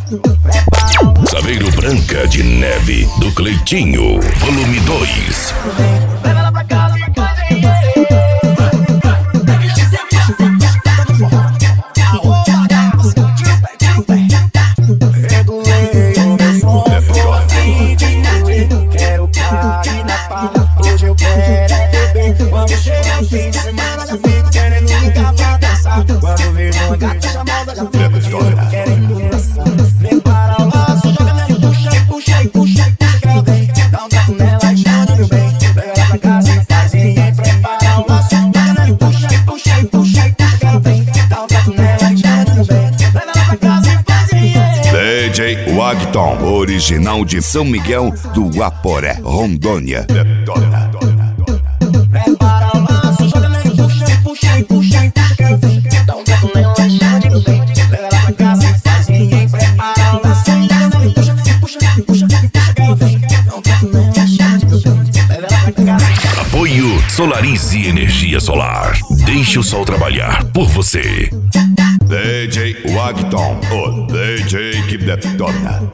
Saveiro Branca de Neve, do Cleitinho, volume 2. Leva ela pra casa e cozinha. Regulei o meu som, tô afim de curtir. Quero cair na farra, hoje eu quero é beber. Quando chega o fim de semana, já fico querendo ligar pra dançar. Quando vejo uma gata chamada, já fico querendo dançar. Prepara o laço, joga nela e puxa, e puxa, e puxa, e puxa que ela vem. Dá um taco nela e chama meu bem. Leva ela pra casa e casinha. Prepara o laço, joga nela e puxa, e puxa, e puxa, e puxa que ela vem. Dá um taco nela e chama meu bem. Leva ela pra casa e casinha. DJ Wagton, original de São Miguel do Aporé, Rondônia. Detona. Prepara o laço, joga nela e puxa, e puxa, e puxa, e puxa que ela vem. Dá um taco nela e chama meu bem. Leva ela pra casa e casinha. Prepara o laço, joga nela e puxa, e puxa, e puxa, e puxa que ela vem. Dá um taco nela e chama meu bem. Leva ela pra casa. Apoio Solarize Energia Solar. Deixe o sol trabalhar por você. DJ Wagton, o DJ que detona.